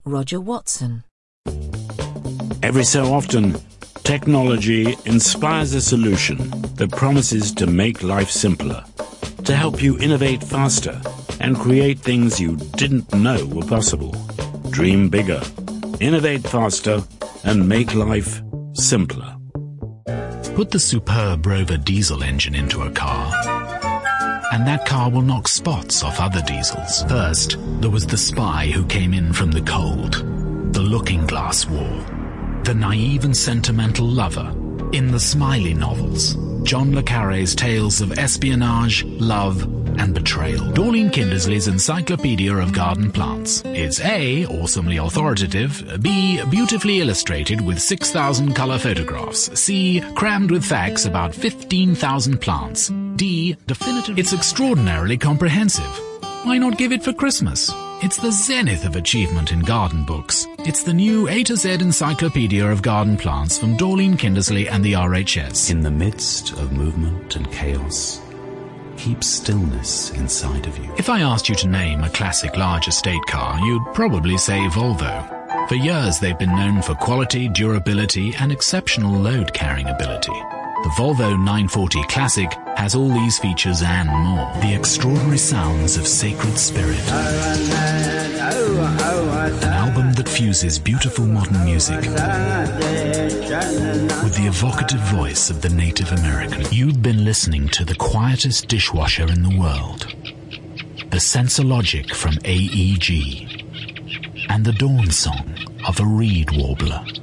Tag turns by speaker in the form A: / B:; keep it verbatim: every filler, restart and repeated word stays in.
A: Roger Watson.
B: Every so often, technology inspires a solution that promises to make life simpler, to help you innovate faster and create things you didn't know were possible. Dream bigger, innovate faster, and make life simpler.
C: Put the superb Rover diesel engine into a car, and that car will knock spots off other diesels. First, there was the spy who came in from the cold, the looking glass wall, the naive and sentimental lover. In the Smiley novels, John le Carré's tales of espionage, love, and betrayal. Dorleen Kindersley's Encyclopedia of Garden Plants. It's A, awesomely authoritative, B, beautifully illustrated with six thousand color photographs, C, crammed with facts about fifteen thousand plants, D, definitive. It's extraordinarily comprehensive. Why not give it for Christmas? It's the zenith of achievement in garden books. It's the new A to Z Encyclopedia of Garden Plants from Dorleen Kindersley and the R H S.
D: In the midst of movement and chaos, keep stillness inside of you.
C: If I asked you to name a classic large estate car, you'd probably say Volvo. For years, they've been known for quality, durability, and exceptional load-carrying ability. The Volvo nine forty Classic has all these features and more. The extraordinary sounds of Sacred Spirit. An album that fuses beautiful modern music with the evocative voice of the Native American. You've been listening to the quietest dishwasher in the world, the Sensologic from A E G, and the dawn song of a reed warbler.